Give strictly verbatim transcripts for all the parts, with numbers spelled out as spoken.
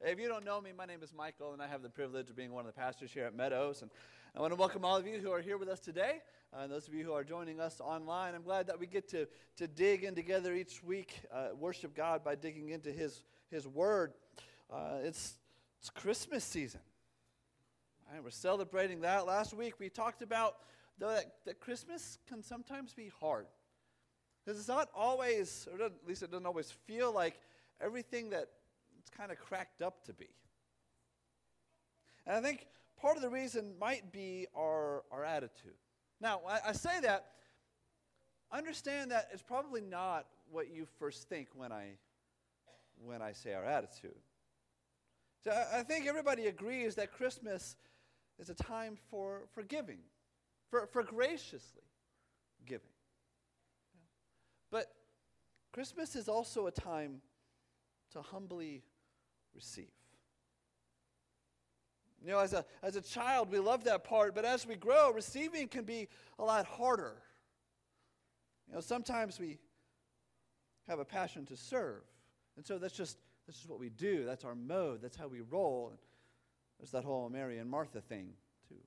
If you don't know me, my name is Michael, and I have the privilege of being one of the pastors here at Meadows. And I want to welcome all of you who are here with us today, uh, and those of you who are joining us online. I'm glad that we get to, to dig in together each week, uh, worship God by digging into His His Word. Uh, it's it's Christmas season. All right, we're celebrating that. Last week we talked about though that, that Christmas can sometimes be hard. Because it's not always, or at least it doesn't always feel like everything that it's kind of cracked up to be. And I think part of the reason might be our, our attitude. Now, I, I say that, understand that it's probably not what you first think when I when I say our attitude. So I, I think everybody agrees that Christmas is a time for, for giving, for, for graciously giving. But Christmas is also a time to humbly receive. You know, as a as a child, we love that part, but as we grow, receiving can be a lot harder. You know, sometimes we have a passion to serve, and so that's just that's just what we do. That's our mode. That's how we roll. And there's that whole Mary and Martha thing too.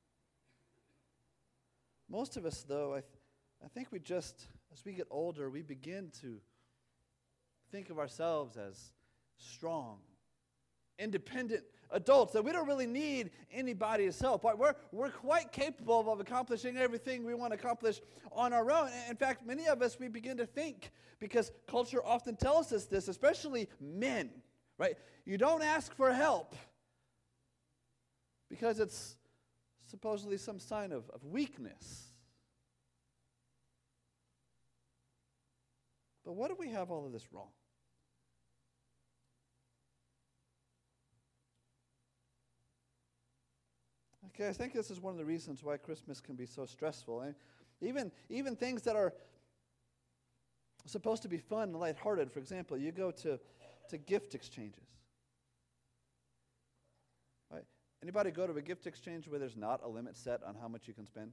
Most of us, though, I th- I think we just, as we get older, we begin to think of ourselves as strong, independent adults, that we don't really need anybody's help. We're, we're quite capable of accomplishing everything we want to accomplish on our own. In fact, many of us, we begin to think, because culture often tells us this, especially men, right? You don't ask for help because it's supposedly some sign of, of weakness. But what if we have all of this wrong? Okay, I think this is one of the reasons why Christmas can be so stressful. And even, even things that are supposed to be fun and lighthearted. For example, you go to, to gift exchanges. Right? Anybody go to a gift exchange where there's not a limit set on how much you can spend?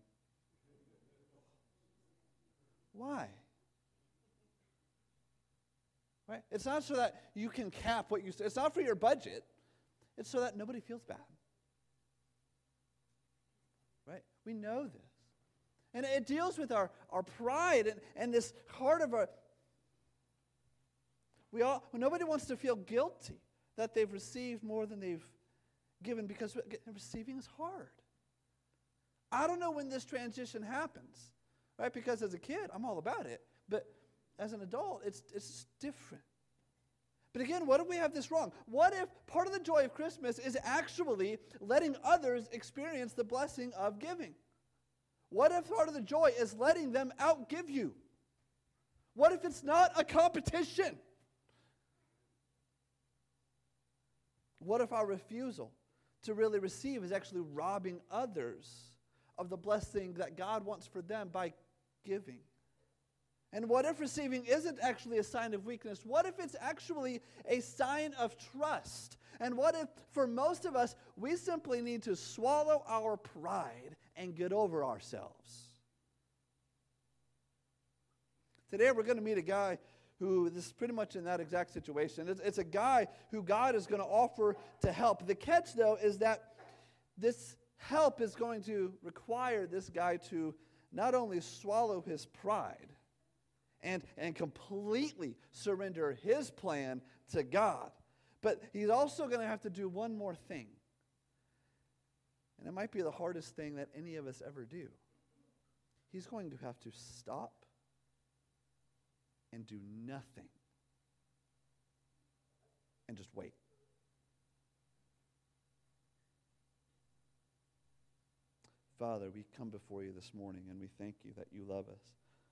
Why? Right? It's not so that you can cap what you say. It's not for your budget. It's so that nobody feels bad. Right? We know this. And it deals with our, our pride and, and this heart of our... We all, nobody wants to feel guilty that they've received more than they've given, because receiving is hard. I don't know when this transition happens, right? Because as a kid, I'm all about it. But as an adult, it's it's different. But again, what if we have this wrong? What if part of the joy of Christmas is actually letting others experience the blessing of giving? What if part of the joy is letting them outgive you? What if it's not a competition? What if our refusal to really receive is actually robbing others of the blessing that God wants for them by giving? And what if receiving isn't actually a sign of weakness? What if it's actually a sign of trust? And what if, for most of us, we simply need to swallow our pride and get over ourselves? Today we're going to meet a guy who this is pretty much in that exact situation. It's, it's a guy who God is going to offer to help. The catch, though, is that this help is going to require this guy to not only swallow his pride, And, and completely surrender his plan to God. But he's also going to have to do one more thing. And it might be the hardest thing that any of us ever do. He's going to have to stop and do nothing. And just wait. Father, we come before you this morning and we thank you that you love us.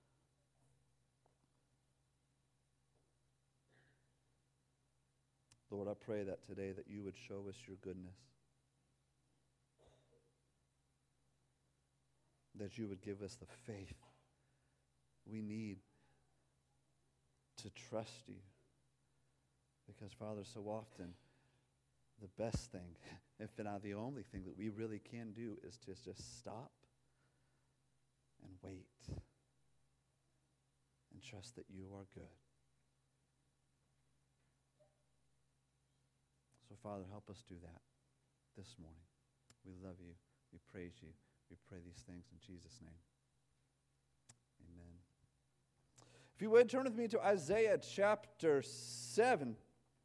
Lord, I pray that today that you would show us your goodness. That you would give us the faith we need to trust you. Because, Father, so often the best thing, if not the only thing that we really can do, is to just stop and wait and trust that you are good. So, Father, help us do that this morning. We love you. We praise you. We pray these things in Jesus' name. Amen. If you would, turn with me to Isaiah chapter seven.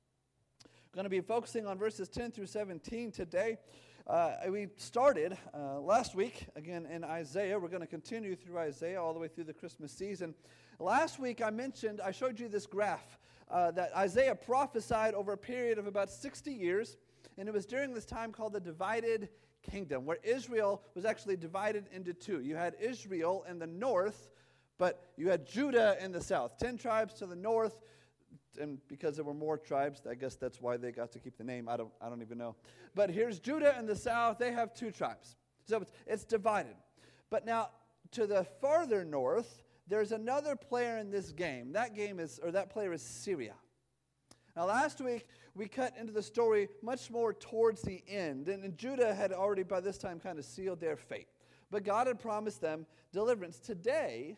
I'm going to be focusing on verses ten through seventeen today. Uh, we started uh, last week, again, in Isaiah. We're going to continue through Isaiah all the way through the Christmas season. Last week I mentioned, I showed you this graph uh, that Isaiah prophesied over a period of about sixty years. And it was during this time called the divided kingdom, where Israel was actually divided into two. You had Israel in the north, but you had Judah in the south. Ten tribes to the north, and because there were more tribes, I guess that's why they got to keep the name. I don't, I don't even know. But here's Judah in the south. They have two tribes. So it's, it's divided. But now, to the farther north, there's another player in this game. That game is, or that player is Syria. Now, last week, we cut into the story much more towards the end. And, and Judah had already, by this time, kind of sealed their fate. But God had promised them deliverance. Today,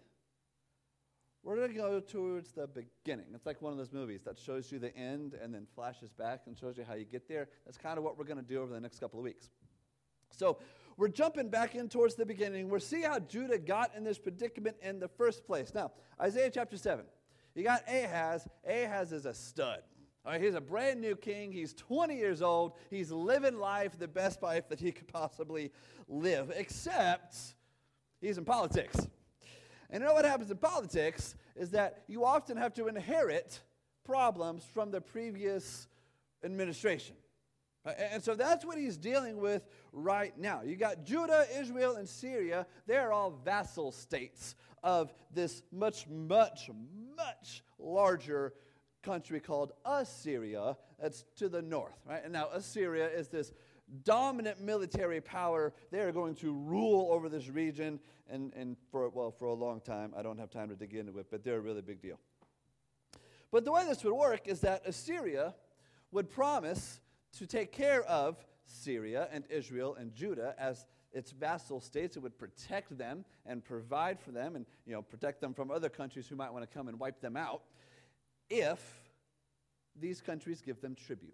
we're going to go towards the beginning. It's like one of those movies that shows you the end and then flashes back and shows you how you get there. That's kind of what we're going to do over the next couple of weeks. So we're jumping back in towards the beginning. We'll see how Judah got in this predicament in the first place. Now, Isaiah chapter seven. You got Ahaz. Ahaz is a stud. All right, he's a brand new king. He's twenty years old. He's living life, the best life that he could possibly live, except he's in politics. And you know what happens in politics is that you often have to inherit problems from the previous administration. And so that's what he's dealing with right now. You got Judah, Israel, and Syria. They're all vassal states of this much, much, much larger country called Assyria that's to the north, right? And now Assyria is this dominant military power. They are going to rule over this region and, and for, well, for a long time. I don't have time to dig into it, but they're a really big deal. But the way this would work is that Assyria would promise to take care of Syria and Israel and Judah as its vassal states. It would protect them and provide for them and, you know, protect them from other countries who might want to come and wipe them out if these countries give them tribute.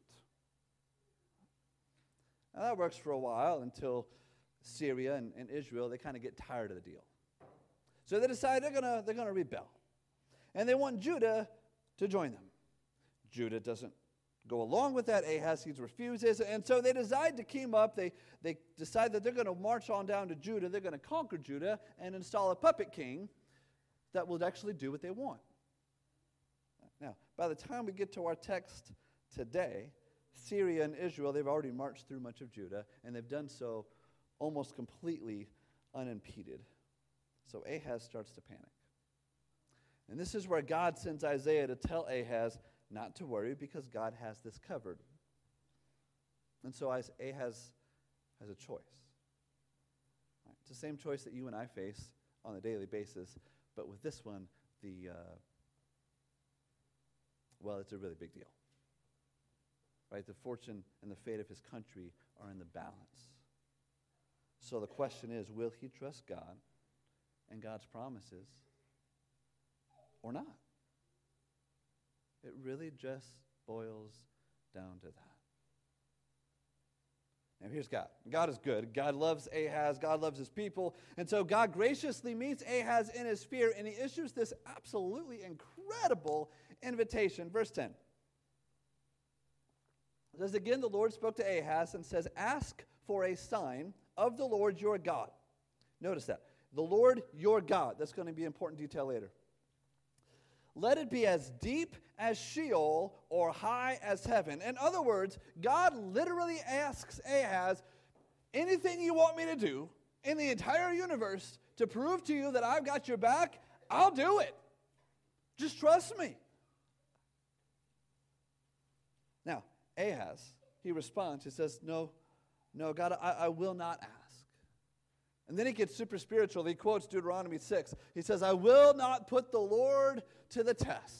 Now that works for a while until Syria and, and Israel, they kind of get tired of the deal. So they decide they're gonna they're gonna rebel. And they want Judah to join them. Judah doesn't go along with that. Ahaz refuses. And so they decide to team up. They, they decide that they're going to march on down to Judah. They're going to conquer Judah and install a puppet king that will actually do what they want. Now, by the time we get to our text today, Syria and Israel, they've already marched through much of Judah, and they've done so almost completely unimpeded. So Ahaz starts to panic. And this is where God sends Isaiah to tell Ahaz not to worry because God has this covered. And so Ahaz has a choice. Right? It's the same choice that you and I face on a daily basis, but with this one, the uh, well, it's a really big deal. Right? The fortune and the fate of his country are in the balance. So the question is, will he trust God and God's promises or not? It really just boils down to that. Now here's God. God is good. God loves Ahaz. God loves his people. And so God graciously meets Ahaz in his fear, and he issues this absolutely incredible invitation. Verse ten. It says, again, the Lord spoke to Ahaz and says, ask for a sign of the Lord your God. Notice that. The Lord your God. That's going to be an important detail later. Let it be as deep as Sheol or high as heaven. In other words, God literally asks Ahaz, anything you want me to do in the entire universe to prove to you that I've got your back, I'll do it. Just trust me. Now, Ahaz, he responds, he says, no, no, God, I, I will not ask. And then he gets super spiritual. He quotes Deuteronomy six. He says, I will not put the Lord to the test.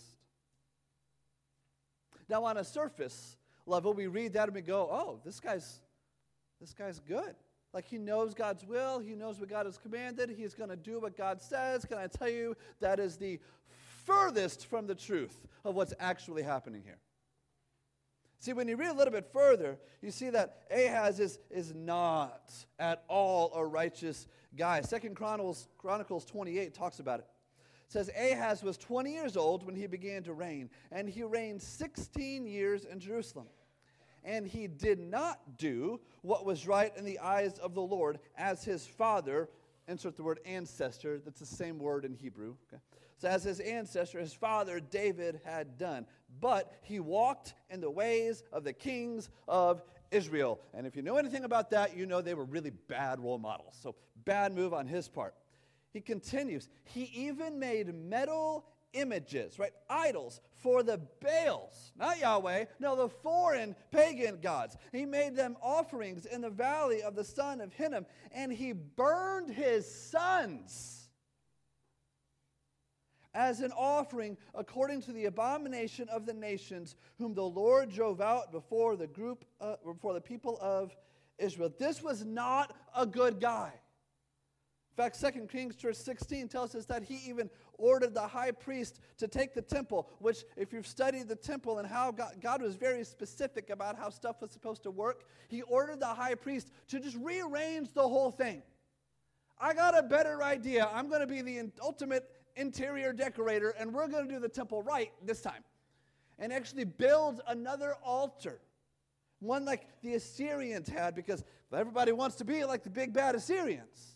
Now, on a surface level, we read that and we go, oh, this guy's, this guy's good. Like, he knows God's will. He knows what God has commanded. He's going to do what God says. Can I tell you, that is the furthest from the truth of what's actually happening here. See, when you read a little bit further, you see that Ahaz is, is not at all a righteous guy. Second Chronicles, Chronicles twenty-eight talks about it. It says, Ahaz was twenty years old when he began to reign, and he reigned sixteen years in Jerusalem. And he did not do what was right in the eyes of the Lord as his father, insert the word ancestor, that's the same word in Hebrew, okay? So as his ancestor, his father David had done. But he walked in the ways of the kings of Israel. And if you know anything about that, you know they were really bad role models. So bad move on his part. He continues. He even made metal images, right? Idols for the Baals, not Yahweh, no, the foreign pagan gods. He made them offerings in the valley of the son of Hinnom, and he burned his sons as an offering according to the abomination of the nations, whom the Lord drove out before the group, uh, before the people of Israel. This was not a good guy. In fact, Second Kings sixteen tells us that he even ordered the high priest to take the temple, which if you've studied the temple and how God, God was very specific about how stuff was supposed to work, he ordered the high priest to just rearrange the whole thing. I got a better idea. I'm going to be the ultimate interior decorator, and we're going to do the temple right this time. And actually build another altar. One like the Assyrians had, because everybody wants to be like the big bad Assyrians.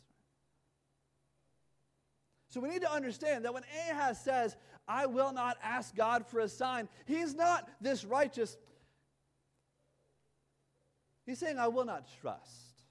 So we need to understand that when Ahaz says, I will not ask God for a sign, he's not this righteous. He's saying, I will not trust.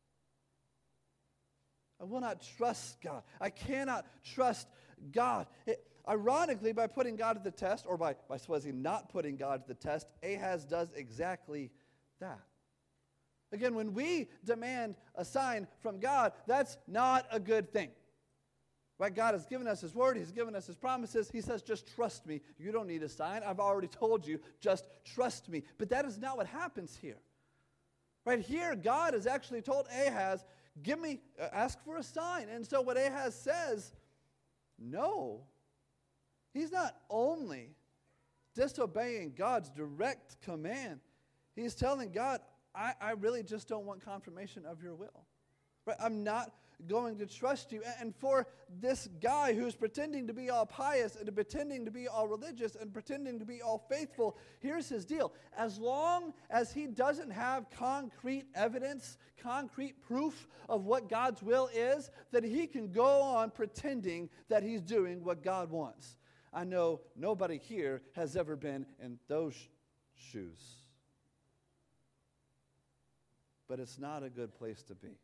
I will not trust God. I cannot trust God. It, ironically, by putting God to the test, or by, by supposing not putting God to the test, Ahaz does exactly that. Again, when we demand a sign from God, that's not a good thing. Right? God has given us His word. He's given us His promises. He says, just trust me. You don't need a sign. I've already told you, just trust me. But that is not what happens here. Right here, God has actually told Ahaz, give me, uh, ask for a sign. And so what Ahaz says, no. He's not only disobeying God's direct command. He's telling God, I, I really just don't want confirmation of your will. Right? I'm not going to trust you. And for this guy who's pretending to be all pious and pretending to be all religious and pretending to be all faithful, here's his deal. As long as he doesn't have concrete evidence, concrete proof of what God's will is, that he can go on pretending that he's doing what God wants. I know nobody here has ever been in those shoes. But it's not a good place to be.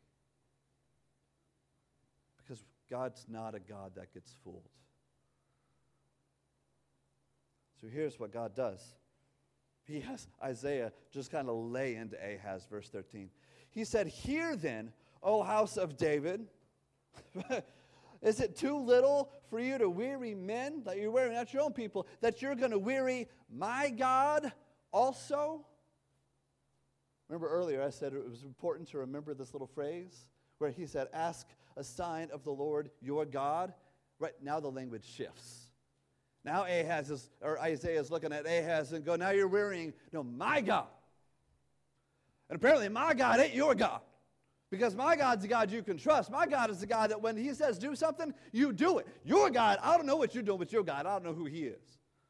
Because God's not a God that gets fooled. So here's what God does. He has Isaiah just kind of lay into Ahaz, verse thirteen. He said, hear then, O house of David, is it too little for you to weary men, that you're wearing out your own people, that you're going to weary my God also? Remember earlier I said it was important to remember this little phrase where he said, ask a sign of the Lord your God. Right now the language shifts. Now Ahaz is, or Isaiah is looking at Ahaz and go, now you're wearying, no, my God. And apparently my God ain't your God. Because my God's the God you can trust. My God is the God that when he says do something, you do it. Your God, I don't know what you're doing with your God. I don't know who he is.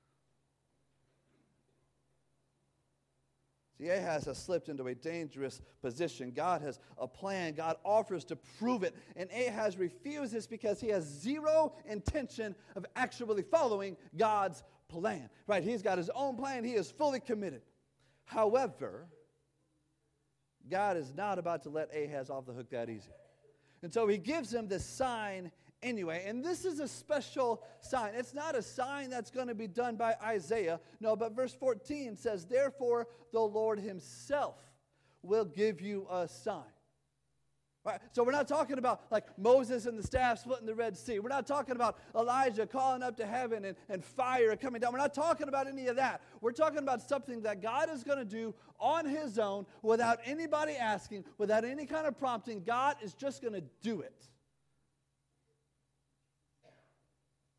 See, Ahaz has slipped into a dangerous position. God has a plan. God offers to prove it. And Ahaz refuses because he has zero intention of actually following God's plan. Right? He's got his own plan. He is fully committed. However, God is not about to let Ahaz off the hook that easy. And so he gives him this sign anyway. And this is a special sign. It's not a sign that's going to be done by Isaiah. No, but verse fourteen says, therefore the Lord himself will give you a sign. Right? So we're not talking about like Moses and the staff splitting the Red Sea. We're not talking about Elijah calling up to heaven and, and fire coming down. We're not talking about any of that. We're talking about something that God is going to do on his own without anybody asking, without any kind of prompting. God is just going to do it.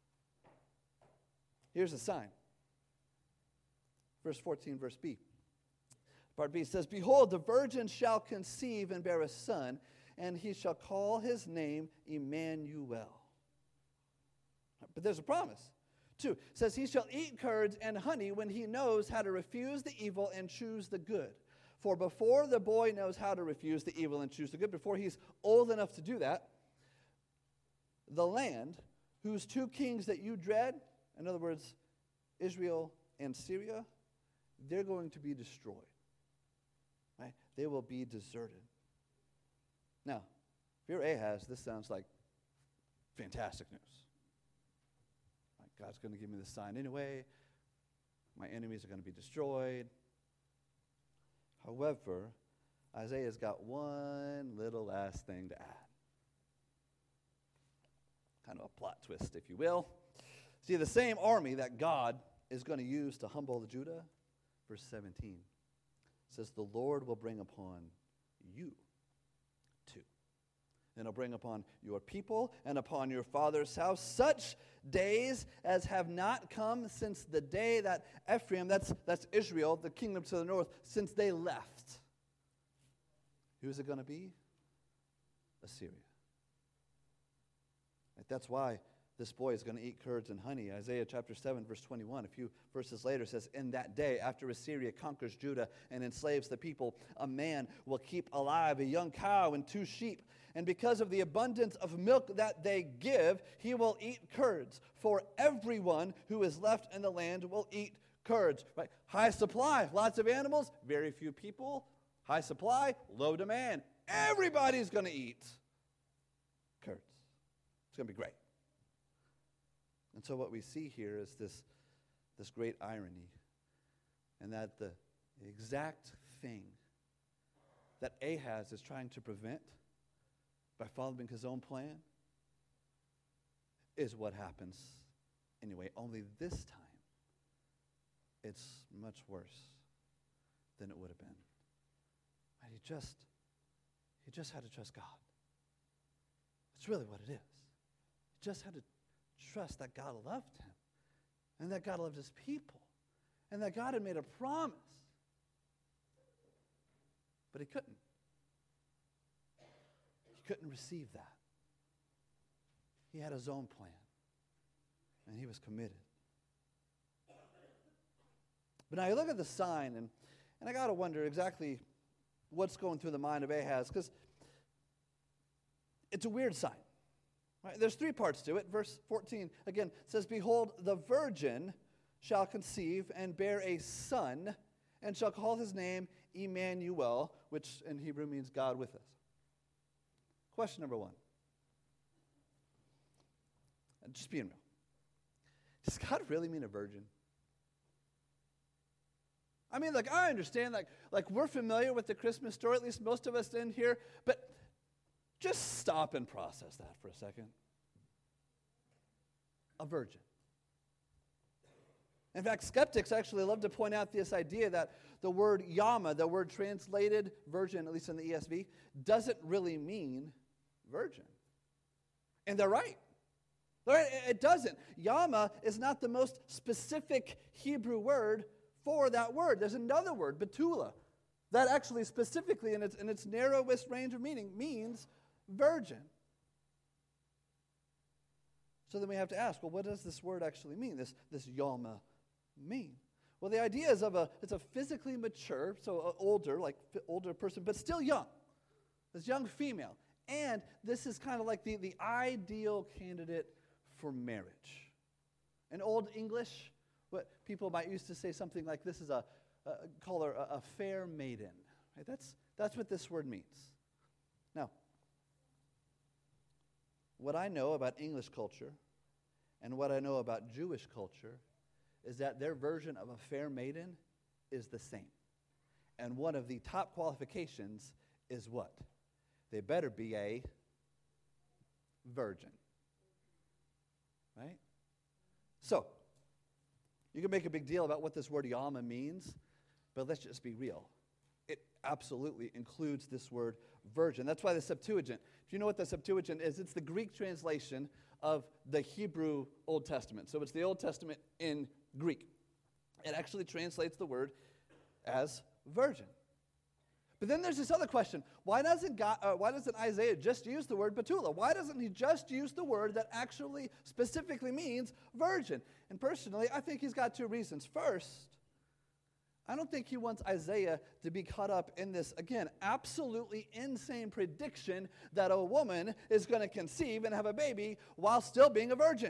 Here's a sign. Verse fourteen, verse B. Part B says, behold, the virgin shall conceive and bear a son, and he shall call his name Emmanuel. But there's a promise. Two, says he shall eat curds and honey when he knows how to refuse the evil and choose the good. For before the boy knows how to refuse the evil and choose the good, before he's old enough to do that, the land whose two kings that you dread, in other words, Israel and Syria, they're going to be destroyed. Right? They will be deserted. Now, if you're Ahaz, this sounds like fantastic news. Like, God's going to give me the sign anyway. My enemies are going to be destroyed. However, Isaiah's got one little last thing to add. Kind of a plot twist, if you will. See, the same army that God is going to use to humble the Judah, verse seventeen, says, the Lord will bring upon you too. And he'll bring upon your people and upon your father's house such days as have not come since the day that Ephraim, that's, that's Israel, the kingdom to the north, since they left. Who's it going to be? Assyria. Right, that's why this boy is going to eat curds and honey. Isaiah chapter seven, verse twenty-one, a few verses later says, in that day, after Assyria conquers Judah and enslaves the people, a man will keep alive a young cow and two sheep. And because of the abundance of milk that they give, he will eat curds. For everyone who is left in the land will eat curds. Right? High supply, lots of animals, very few people. High supply, low demand. Everybody's going to eat curds. It's going to be great. And so what we see here is this, this great irony, and that the exact thing that Ahaz is trying to prevent by following his own plan is what happens anyway. Only this time, it's much worse than it would have been. And he just, he just had to trust God. That's really what it is. He just had to trust that God loved him and that God loved his people and that God had made a promise. But he couldn't. He couldn't receive that. He had his own plan and he was committed. But now you look at the sign, and, and I got to wonder exactly what's going through the mind of Ahaz, because it's a weird sign. Right, there's three parts to it. Verse fourteen, again, says, behold, the virgin shall conceive and bear a son, and shall call his name Emmanuel, which in Hebrew means God with us. Question number one. And just being real. Does God really mean a virgin? I mean, like, I understand, like, like we're familiar with the Christmas story, at least most of us in here, but just stop and process that for a second. A virgin. In fact, skeptics actually love to point out this idea that the word Yama, the word translated virgin, at least in the E S V, doesn't really mean virgin. And they're right. They're right. It doesn't. Yama is not the most specific Hebrew word for that word. There's another word, Betula, that actually specifically in its, in its narrowest range of meaning means virgin. So then we have to ask, well, what does this word actually mean, this, this Yama mean? Well, the idea is of a, it's a physically mature, so older, like older person, but still young. This young female. And this is kind of like the, the ideal candidate for marriage. In Old English, what people might used to say something like this is a, a call her a, a fair maiden. Right? That's, that's what this word means. Now, what I know about English culture and what I know about Jewish culture is that their version of a fair maiden is the same. And one of the top qualifications is what? They better be a virgin. Right? So, you can make a big deal about what this word Yama means, but let's just be real. It absolutely includes this word virgin. That's why the Septuagint, if you know what the Septuagint is, it's the Greek translation of the Hebrew Old Testament. So it's the Old Testament in Greek. It actually translates the word as virgin. But then there's this other question. Why doesn't God, uh, why doesn't Isaiah just use the word Betula? Why doesn't he just use the word that actually specifically means virgin? And personally, I think he's got two reasons. First, I don't think he wants Isaiah to be caught up in this, again, absolutely insane prediction that a woman is going to conceive and have a baby while still being a virgin.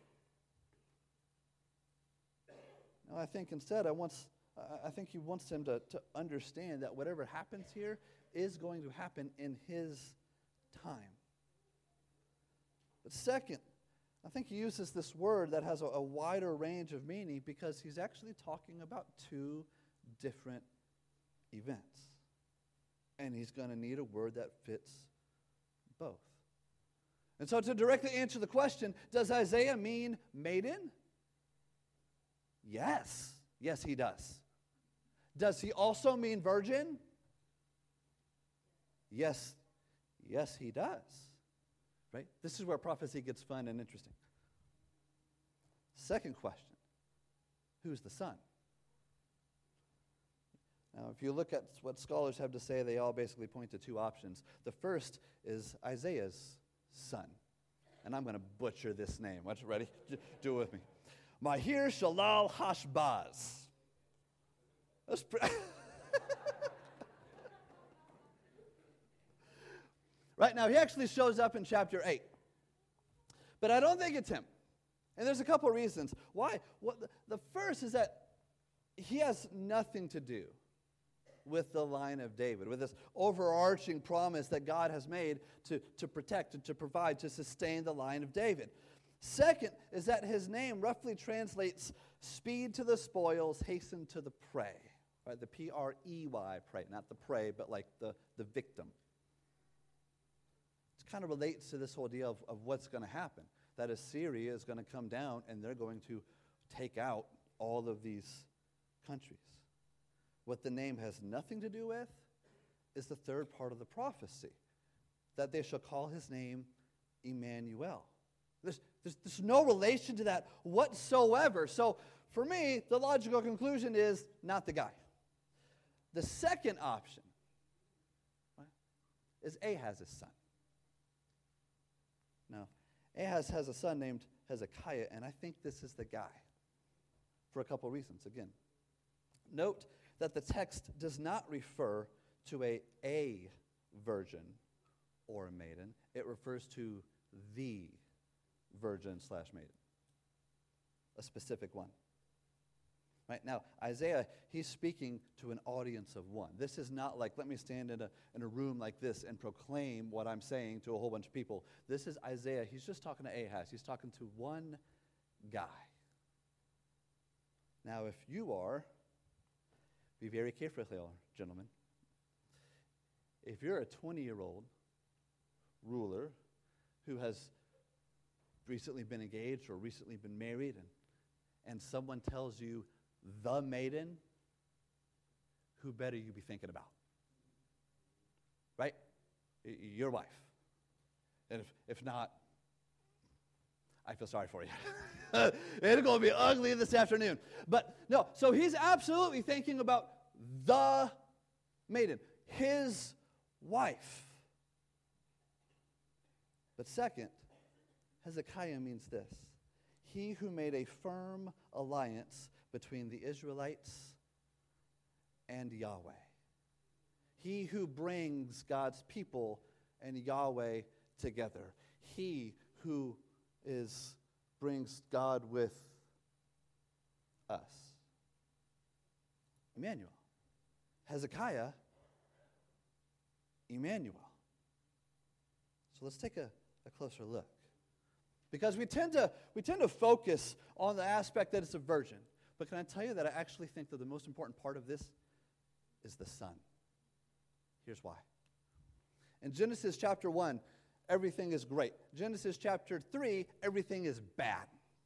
No, I think instead I wants I think he wants him to, to understand that whatever happens here is going to happen in his time. But second, I think he uses this word that has a, a wider range of meaning because he's actually talking about two different events. And he's going to need a word that fits both. And so to directly answer the question, does Isaiah mean maiden? Yes. Yes, he does. Does he also mean virgin? Yes. Yes, he does. Right? This is where prophecy gets fun and interesting. Second question, who's the son? Now, if you look at what scholars have to say, they all basically point to two options. The first is Isaiah's son. And I'm going to butcher this name. Watch, ready? Do it with me. Mahir Shalal Hashbaz. That's pre- Right now, he actually shows up in chapter eight. But I don't think it's him. And there's a couple reasons. Why? Well, the, the first is that he has nothing to do with the line of David, with this overarching promise that God has made to, to protect and to provide, to sustain the line of David. Second is that his name roughly translates speed to the spoils, hasten to the prey. Right? The P R E Y, prey, not the prey, but like the, the victim. It kind of relates to this whole deal of, of what's going to happen, that Assyria is going to come down and they're going to take out all of these countries. What the name has nothing to do with is the third part of the prophecy, that they shall call his name Emmanuel. There's, there's, there's no relation to that whatsoever. So for me, the logical conclusion is not the guy. The second option, right, is Ahaz's son. Now, Ahaz has a son named Hezekiah, and I think this is the guy for a couple reasons. Again, note that the text does not refer to a a virgin or a maiden. It refers to the virgin slash maiden, a specific one. Right now, Isaiah, he's speaking to an audience of one. This is not like, let me stand in a, in a room like this and proclaim what I'm saying to a whole bunch of people. This is Isaiah. He's just talking to Ahaz. He's talking to one guy. Now, if you are, be very careful here, gentlemen. If you're a twenty-year-old ruler who has recently been engaged or recently been married, and, and someone tells you the maiden, who better you be thinking about? Right? Y- your wife. And if, if not, I feel sorry for you. It's going to be ugly this afternoon. But no, so he's absolutely thinking about the maiden, his wife. But second, Hezekiah means this: he who made a firm alliance between the Israelites and Yahweh. He who brings God's people and Yahweh together. He who is brings God with us. Emmanuel. Hezekiah, Emmanuel. So let's take a, a closer look. Because we tend to we tend to focus on the aspect that it's a virgin. But can I tell you that I actually think that the most important part of this is the son. Here's why. In Genesis chapter one, everything is great. Genesis chapter three, everything is bad.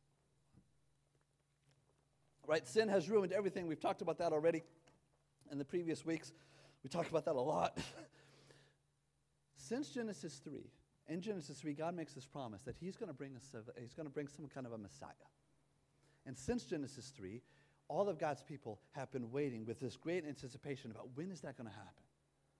Right? Sin has ruined everything. We've talked about that already in the previous weeks. We talked about that a lot. Since Genesis three, in Genesis three, God makes this promise that he's going to bring us a, he's going to bring some kind of a Messiah. And since Genesis three, all of God's people have been waiting with this great anticipation about when is that going to happen?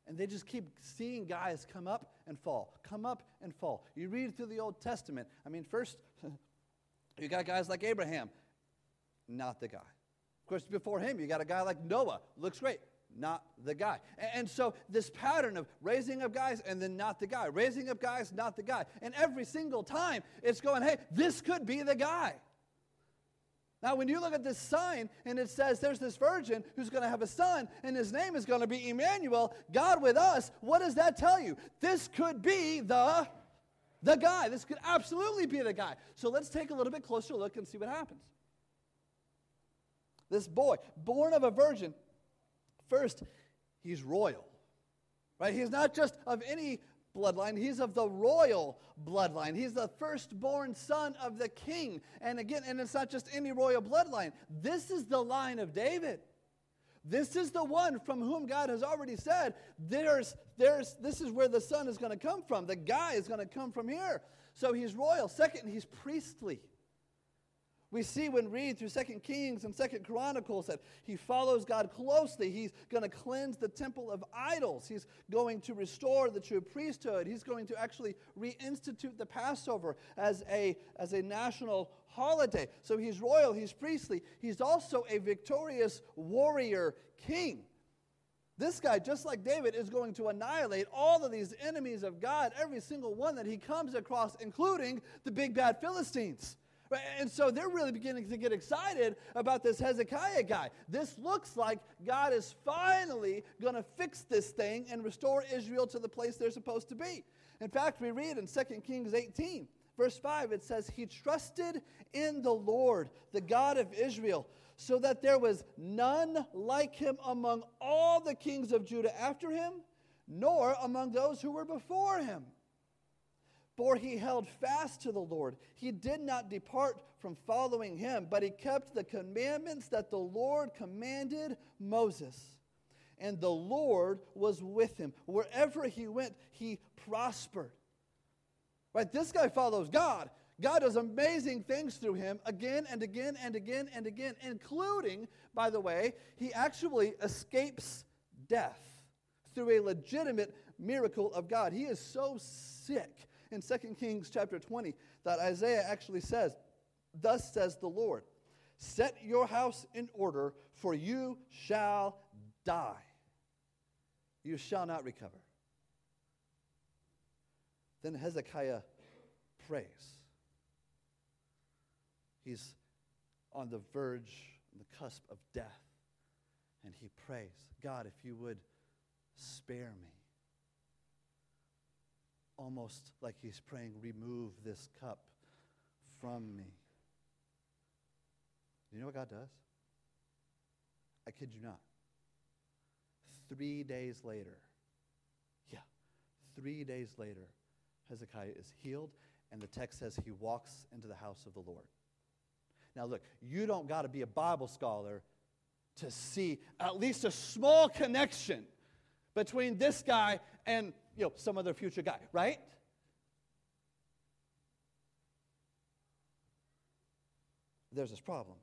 And they just keep seeing guys come up and fall, come up and fall. You read through the Old Testament. I mean, first, you got guys like Abraham, not the guy. Of course, before him, you got a guy like Noah, looks great, not the guy. And, and so this pattern of raising up guys and then not the guy, raising up guys, not the guy. And every single time, it's going, hey, this could be the guy. Now, when you look at this sign and it says there's this virgin who's going to have a son and his name is going to be Emmanuel, God with us, what does that tell you? This could be the, the guy. This could absolutely be the guy. So let's take a little bit closer look and see what happens. This boy, born of a virgin, first, he's royal, right? He's not just of any bloodline. He's of the royal bloodline. He's the firstborn son of the king. And again, and it's not just any royal bloodline. This is the line of David. This is the one from whom God has already said, there's, there's, this is where the son is going to come from. The guy is going to come from here. So he's royal. Second, he's priestly. We see when we read through Second Kings and Second Chronicles that he follows God closely. He's going to cleanse the temple of idols. He's going to restore the true priesthood. He's going to actually reinstitute the Passover as a, as a national holiday. So he's royal, he's priestly. He's also a victorious warrior king. This guy, just like David, is going to annihilate all of these enemies of God, every single one that he comes across, including the big bad Philistines. Right? And so they're really beginning to get excited about this Hezekiah guy. This looks like God is finally going to fix this thing and restore Israel to the place they're supposed to be. In fact, we read in Second Kings eighteen, verse five, it says, he trusted in the Lord, the God of Israel, so that there was none like him among all the kings of Judah after him, nor among those who were before him. For he held fast to the Lord. He did not depart from following him, but he kept the commandments that the Lord commanded Moses. And the Lord was with him. Wherever he went, he prospered. Right? This guy follows God. God does amazing things through him again and again and again and again, including, by the way, he actually escapes death through a legitimate miracle of God. He is so sick in Second Kings chapter twenty that Isaiah actually says, thus says the Lord, set your house in order, for you shall die. You shall not recover. Then Hezekiah prays. He's on the verge, on the cusp of death, and he prays, God, if you would spare me. Almost like he's praying, remove this cup from me. You know what God does? I kid you not. Three days later, yeah, three days later, Hezekiah is healed, and the text says he walks into the house of the Lord. Now look, you don't got to be a Bible scholar to see at least a small connection between this guy and, you know, some other future guy, right? There's this problem.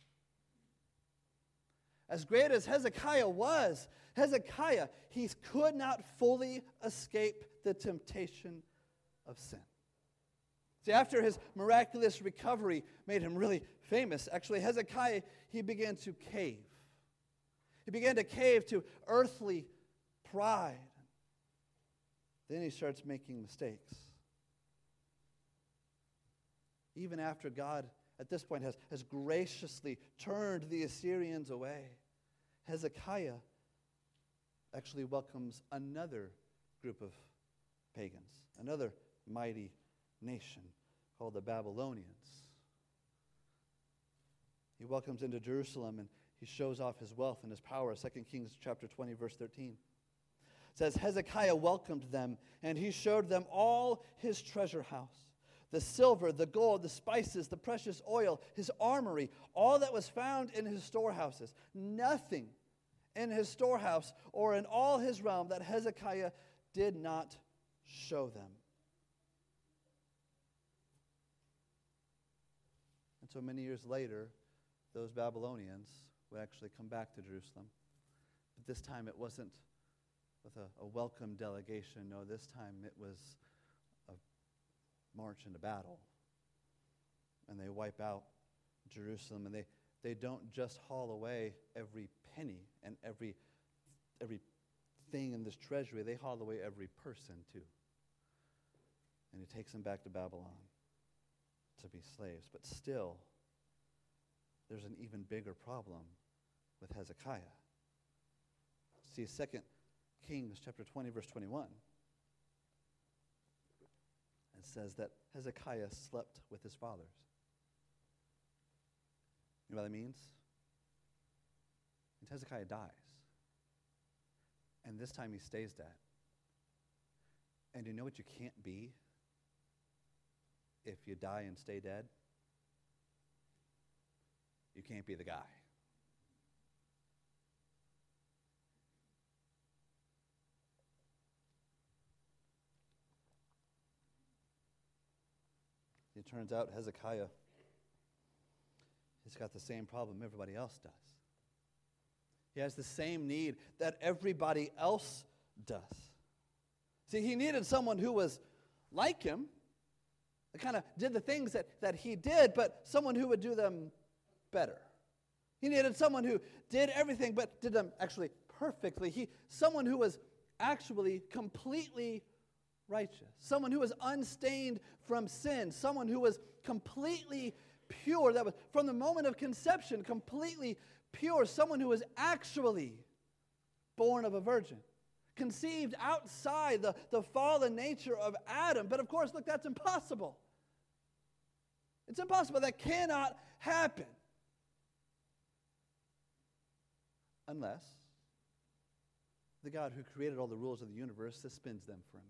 As great as Hezekiah was, Hezekiah, he could not fully escape the temptation of sin. See, after his miraculous recovery made him really famous, actually, Hezekiah, he began to cave. He began to cave to earthly pride. Then he starts making mistakes. Even after God, at this point, has, has graciously turned the Assyrians away, Hezekiah actually welcomes another group of pagans, another mighty nation called the Babylonians. He welcomes into Jerusalem and he shows off his wealth and his power. Second Kings chapter twenty, verse thirteen. It says, Hezekiah welcomed them, and he showed them all his treasure house, the silver, the gold, the spices, the precious oil, his armory, all that was found in his storehouses. Nothing in his storehouse or in all his realm that Hezekiah did not show them. And so many years later, those Babylonians would actually come back to Jerusalem. But this time it wasn't with a, a welcome delegation. No, this time it was a march into battle. And they wipe out Jerusalem, and they, they don't just haul away every penny and every every thing in this treasury. They haul away every person too. And he takes them back to Babylon to be slaves. But still, there's an even bigger problem with Hezekiah. See, Second Kings chapter twenty, verse twenty-one. It says that Hezekiah slept with his fathers. You know what that means? And Hezekiah dies. And this time he stays dead. And you know what you can't be if you die and stay dead? You can't be the guy. It turns out Hezekiah, he's got the same problem everybody else does. He has the same need that everybody else does. See, he needed someone who was like him, that kind of did the things that, that he did, but someone who would do them better. He needed someone who did everything but did them actually perfectly. He, someone who was actually completely righteous. Someone who was unstained from sin. Someone who was completely pure. That was from the moment of conception, completely pure. Someone who was actually born of a virgin. Conceived outside the, the fallen nature of Adam. But of course, look, that's impossible. It's impossible. That cannot happen. Unless the God who created all the rules of the universe suspends them for a minute.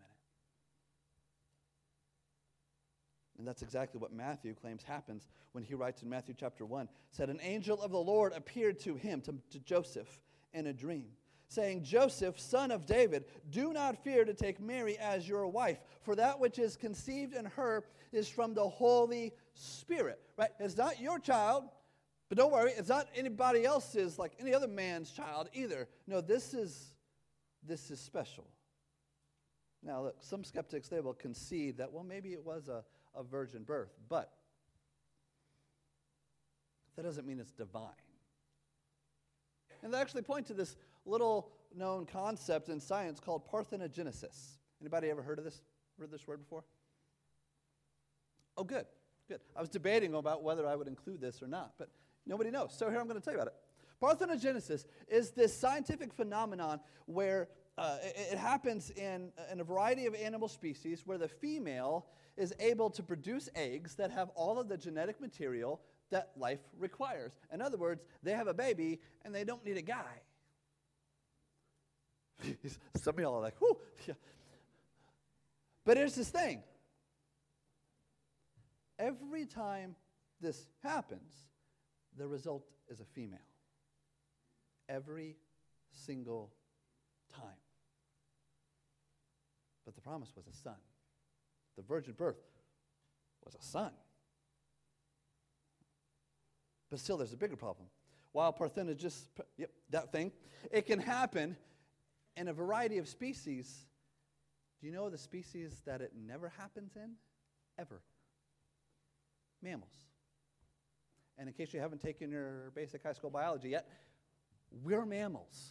And that's exactly what Matthew claims happens when he writes in Matthew chapter one, said, an angel of the Lord appeared to him, to, to Joseph, in a dream, saying, Joseph, son of David, do not fear to take Mary as your wife, for that which is conceived in her is from the Holy Spirit. Right? It's not your child, but don't worry, it's not anybody else's, like any other man's child either. No, this is, this is special. Now, look, some skeptics, they will concede that, well, maybe it was a a virgin birth, but that doesn't mean it's divine. And they actually point to this little known concept in science called parthenogenesis. Anybody ever heard of this? Heard this word before? Oh, good, good. I was debating about whether I would include this or not, but nobody knows. So here I'm going to tell you about it. Parthenogenesis is this scientific phenomenon where uh, it, it happens in, in a variety of animal species where the female is able to produce eggs that have all of the genetic material that life requires. In other words, they have a baby and they don't need a guy. Some of y'all are like, whoo. Yeah. But here's this thing. Every time this happens, the result is a female. Every single time. But the promise was a son. The virgin birth was a son. But still, there's a bigger problem. While parthenogenesis, yep, that thing, it can happen in a variety of species. Do you know the species that it never happens in? Ever. Mammals. And in case you haven't taken your basic high school biology yet, we're mammals.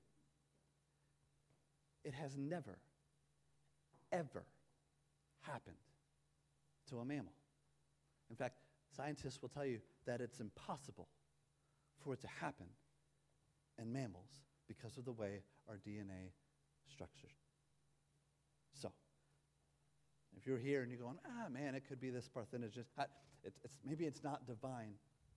It has never, ever happened to a mammal. In fact, scientists will tell you that it's impossible for it to happen in mammals because of the way our D N A is structured. So, if you're here and you're going, ah, man, it could be this parthenogenesis, it's, it's, maybe it's not divine.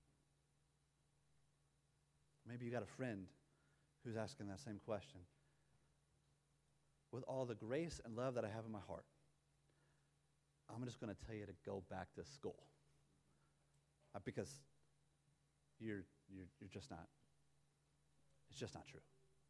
Maybe you got a friend who's asking that same question. With all the grace and love that I have in my heart, I'm just going to tell you to go back to school. Uh, because you're, you're, you're just not, it's just not true.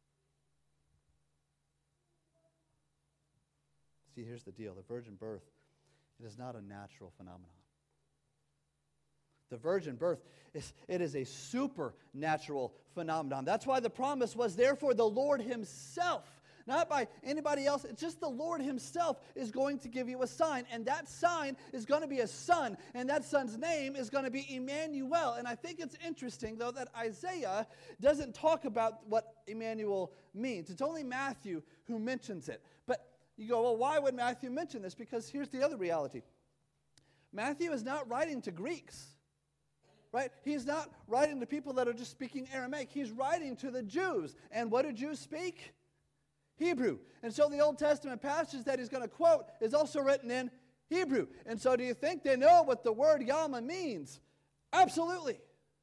See, here's the deal. The virgin birth, it is not a natural phenomenon. The virgin birth, is, it is a supernatural phenomenon. That's why the promise was, therefore, the Lord himself. not by anybody else. It's just the Lord himself is going to give you a sign. And that sign is going to be a son. And that son's name is going to be Emmanuel. And I think it's interesting, though, that Isaiah doesn't talk about what Emmanuel means. It's only Matthew who mentions it. But you go, well, why would Matthew mention this? Because here's the other reality. Matthew is not writing to Greeks. Right? He's not writing to people that are just speaking Aramaic. He's writing to the Jews. And what do Jews speak? Hebrew. And so the Old Testament passage that he's going to quote is also written in Hebrew. And so do you think they know what the word Yama means? Absolutely.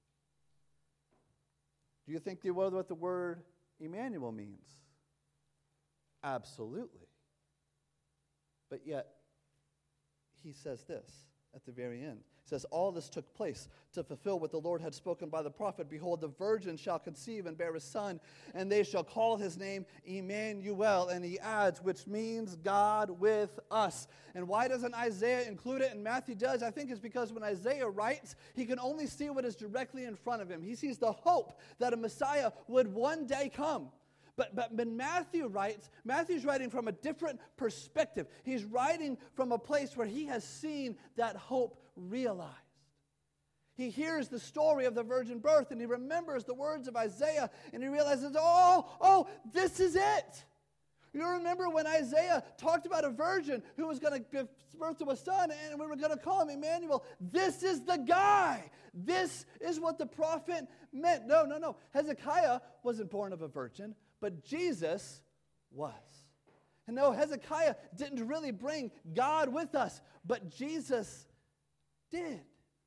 Do you think they know what the word Emmanuel means? Absolutely. But yet, he says this at the very end. It says, all this took place to fulfill what the Lord had spoken by the prophet. Behold, the virgin shall conceive and bear a son, and they shall call his name Emmanuel. And he adds, which means God with us. And why doesn't Isaiah include it and Matthew does? I think it's because when Isaiah writes, he can only see what is directly in front of him. He sees the hope that a Messiah would one day come. But, but when Matthew writes, Matthew's writing from a different perspective. He's writing from a place where he has seen that hope realized. He hears the story of the virgin birth, and he remembers the words of Isaiah, and he realizes, oh, oh, this is it. You remember when Isaiah talked about a virgin who was going to give birth to a son, and we were going to call him Emmanuel. This is the guy. This is what the prophet meant. No, no, no. Hezekiah wasn't born of a virgin, but Jesus was. And no, Hezekiah didn't really bring God with us, but Jesus did.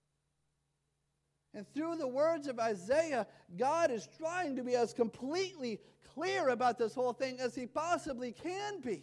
And through the words of Isaiah, God is trying to be as completely clear about this whole thing as he possibly can be.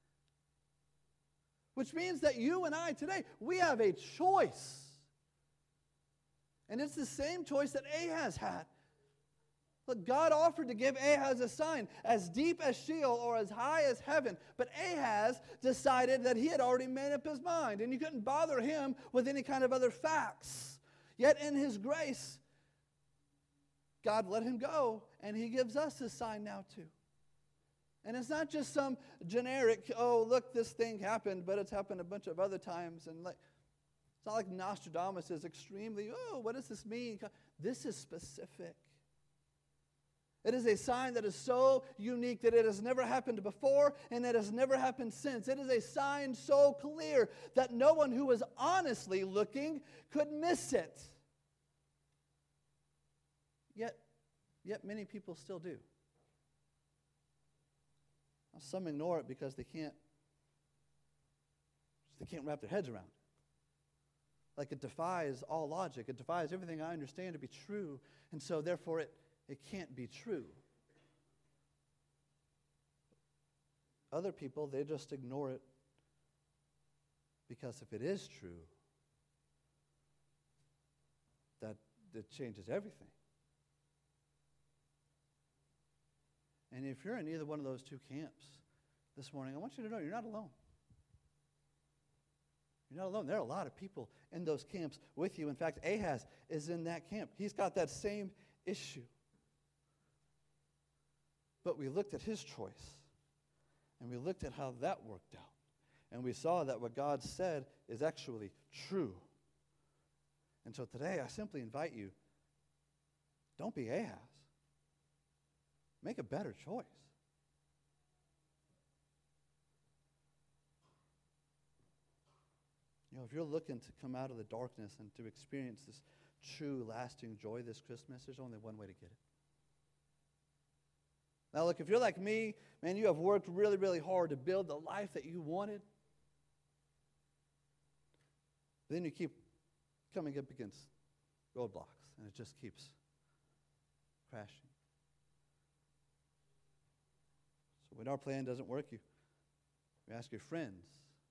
Which means that you and I today, we have a choice. And it's the same choice that Ahaz had. Look, God offered to give Ahaz a sign as deep as Sheol or as high as heaven. But Ahaz decided that he had already made up his mind, and you couldn't bother him with any kind of other facts. Yet in his grace, God let him go, and he gives us a sign now too. And it's not just some generic, oh, look, this thing happened, but it's happened a bunch of other times. And like, it's not like Nostradamus is extremely, oh, what does this mean? This is specific. It is a sign that is so unique that it has never happened before and it has never happened since. It is a sign so clear that no one who was honestly looking could miss it. Yet, yet many people still do. Now, some ignore it because they can't, they can't wrap their heads around it. Like it defies all logic. It defies everything I understand to be true, and so therefore it It can't be true. Other people, they just ignore it because if it is true, that, that changes everything. And if you're in either one of those two camps this morning, I want you to know you're not alone. You're not alone. There are a lot of people in those camps with you. In fact, Ahaz is in that camp. He's got that same issue. But we looked at his choice, and we looked at how that worked out. And we saw that what God said is actually true. And so today, I simply invite you, don't be Ahaz. Make a better choice. You know, if you're looking to come out of the darkness and to experience this true, lasting joy this Christmas, there's only one way to get it. Now, look, if you're like me, man, you have worked really, really hard to build the life that you wanted. Then you keep coming up against roadblocks, and it just keeps crashing. So when our plan doesn't work, you, you ask your friends.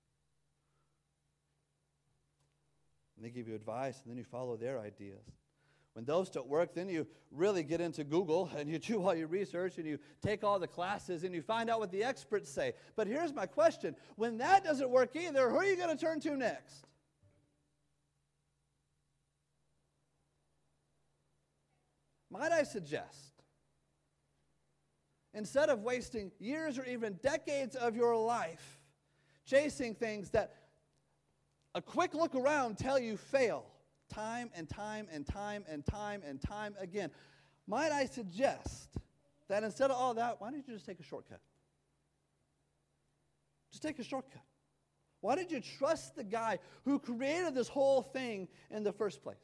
And they give you advice, and then you follow their ideas. When those don't work, then you really get into Google and you do all your research and you take all the classes and you find out what the experts say. But here's my question. When that doesn't work either, who are you going to turn to next? Might I suggest, instead of wasting years or even decades of your life chasing things that a quick look around tell you fail time and time and time and time and time again, might I suggest that instead of all that, why don't you just take a shortcut? Just take a shortcut. Why did you trust the guy who created this whole thing in the first place?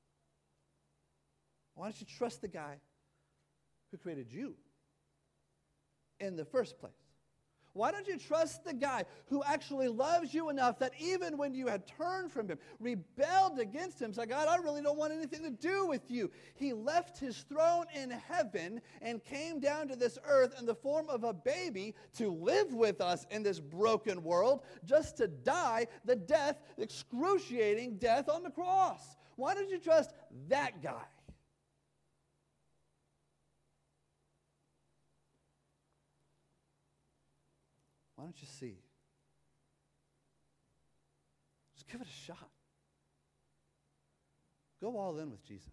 Why don't you trust the guy who created you in the first place? Why don't you trust the guy who actually loves you enough that even when you had turned from him, rebelled against him, said, God, I really don't want anything to do with you. He left his throne in heaven and came down to this earth in the form of a baby to live with us in this broken world, just to die the death, excruciating death on the cross. Why don't you trust that guy? Why don't you see? Just give it a shot. Go all in with Jesus.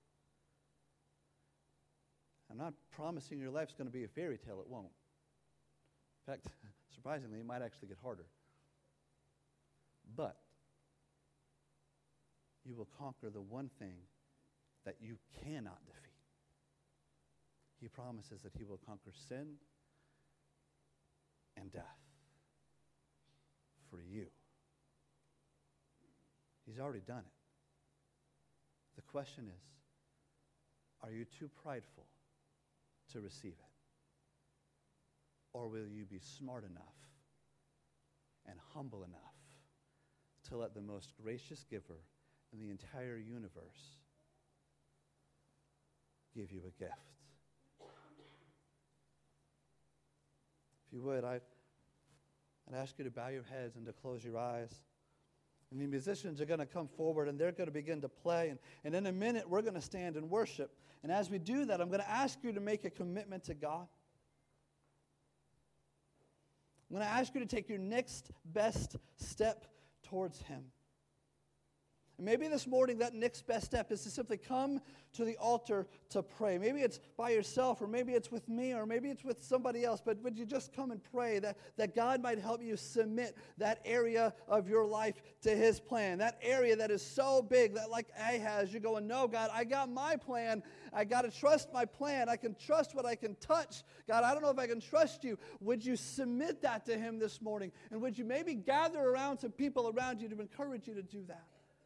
I'm not promising your life's going to be a fairy tale. It won't. In fact, surprisingly, it might actually get harder. But you will conquer the one thing that you cannot defeat. He promises that he will conquer sin and death for you. He's already done it. The question is, are you too prideful to receive it? Or will you be smart enough and humble enough to let the most gracious giver in the entire universe give you a gift? If you would, I'd, I'd ask you to bow your heads and to close your eyes. And the musicians are going to come forward and they're going to begin to play. And, and in a minute, we're going to stand and worship. And as we do that, I'm going to ask you to make a commitment to God. I'm going to ask you to take your next best step towards him. And maybe this morning that next best step is to simply come to the altar to pray. Maybe it's by yourself, or maybe it's with me, or maybe it's with somebody else. But would you just come and pray that, that God might help you submit that area of your life to his plan? That area that is so big that like Ahaz, you're going, no, God, I got my plan. I got to trust my plan. I can trust what I can touch. God, I don't know if I can trust you. Would you submit that to him this morning? And would you maybe gather around some people around you to encourage you to do that?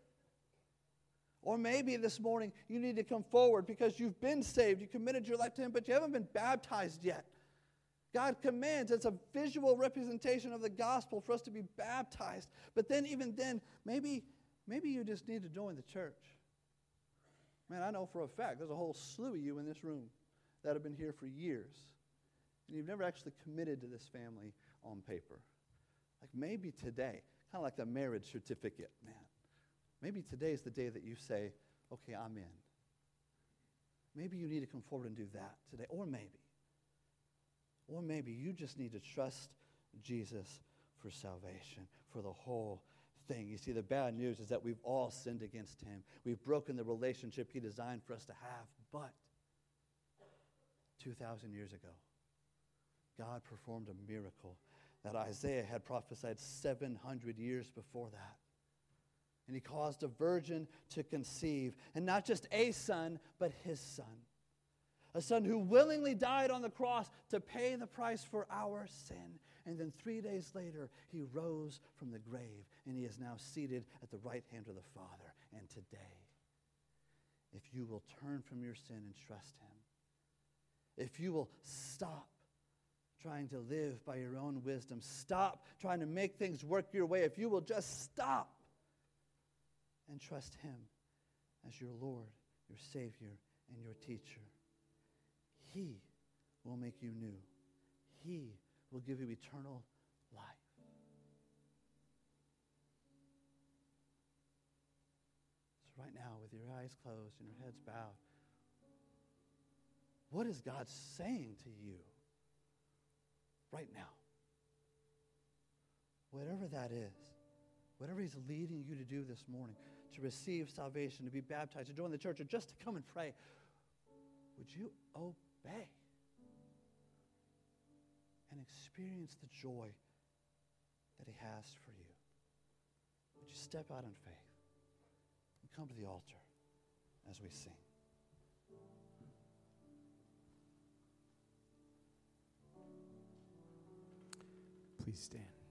Or maybe this morning you need to come forward because you've been saved, you committed your life to him, but you haven't been baptized yet. God commands, it's a visual representation of the gospel for us to be baptized. But then even then, maybe, maybe you just need to join the church. Man, I know for a fact there's a whole slew of you in this room that have been here for years. And you've never actually committed to this family on paper. Like maybe today, kind of like the marriage certificate, man. Maybe today is the day that you say, okay, I'm in. Maybe you need to come forward and do that today. Or maybe, or maybe you just need to trust Jesus for salvation, for the whole thing. You see, the bad news is that we've all sinned against him. We've broken the relationship he designed for us to have. But two thousand years ago, God performed a miracle that Isaiah had prophesied seven hundred years before that. And he caused a virgin to conceive, and not just a son, but his son. A son who willingly died on the cross to pay the price for our sin. And then three days later, he rose from the grave, and he is now seated at the right hand of the Father. And today, if you will turn from your sin and trust him, if you will stop trying to live by your own wisdom, stop trying to make things work your way, if you will just stop and trust him as your Lord, your Savior, and your teacher, he will make you new. He will give you eternal life. So right now, with your eyes closed and your heads bowed, what is God saying to you right now? Whatever that is, whatever he's leading you to do this morning, to receive salvation, to be baptized, to join the church, or just to come and pray, would you obey? and experience the joy that he has for you. Would you step out in faith and come to the altar as we sing? Please stand.